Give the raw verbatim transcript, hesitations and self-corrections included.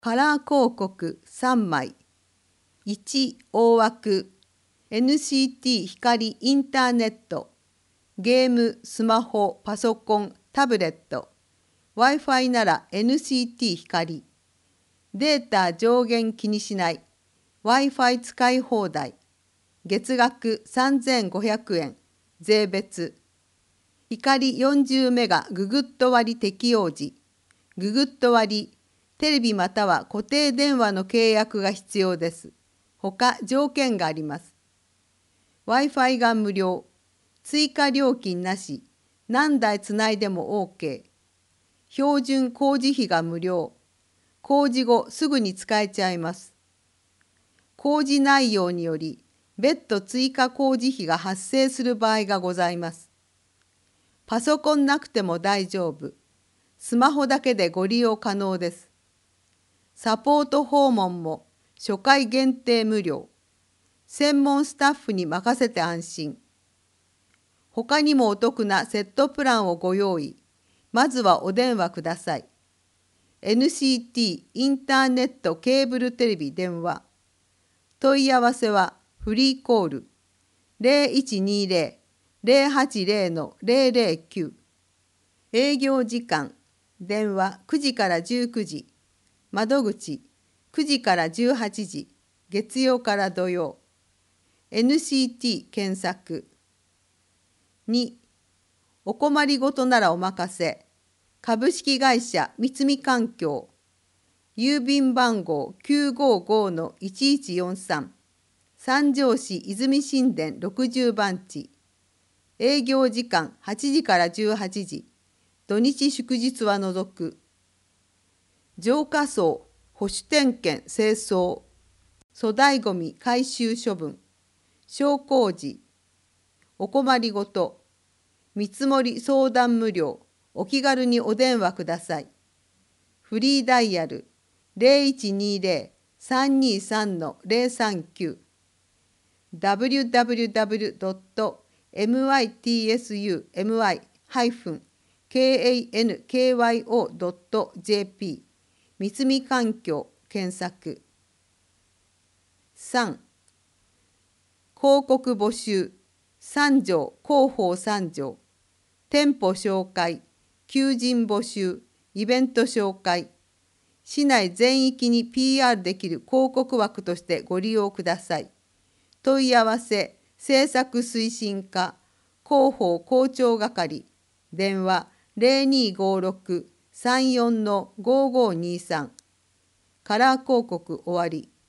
カラー広告さんまい。いち大枠 エヌシーティー 光インターネットゲーム、スマホ、パソコン、タブレット Wi-Fi なら エヌシーティー 光データ上限気にしない Wi-Fi 使い放題月額さんぜんごひゃくえん税別光よんじゅうメガググッド割適用時ググッド割テレビまたは固定電話の契約が必要です。ほか条件があります。Wi-Fi が無料、追加料金なし、何台つないでも OK。標準工事費が無料、工事後すぐに使えちゃいます。工事内容により別途追加工事費が発生する場合がございます。パソコンなくても大丈夫。スマホだけでご利用可能です。サポート訪問も初回限定無料。専門スタッフに任せて安心。他にもお得なセットプランをご用意。まずはお電話ください。エヌシーティー インターネットケーブルテレビ電話。問い合わせはフリーコール ゼロいちにゼロ ゼロはちゼロ ゼロゼロきゅう。営業時間電話くじからじゅうくじ。窓口くじからじゅうはちじ、月曜から土曜。エヌシーティー 検索。にお困りごとならお任せ。株式会社三見環境。郵便番号 きゅうごごのいちいちよんさん。三条市泉新田ろくじゅう番地。営業時間はちじからじゅうはちじ。土日祝日は除く。浄化槽保守点検清掃、粗大ごみ回収処分、商工時、お困りごと、見積もり相談無料、お気軽にお電話ください。フリーダイヤル ゼロいちにゼロ さんにさん ゼロさんきゅう ダブリューダブリューダブリュードットミツカンキョードットジェーピー 三見環境検索。さん広告募集三条広報三条店舗紹介求人募集イベント紹介市内全域に ピーアール できる広告枠としてご利用ください。問い合わせ制作推進課広報広聴係電話 ゼロにごろく さんよん ごごにさん。カラー広告終わり。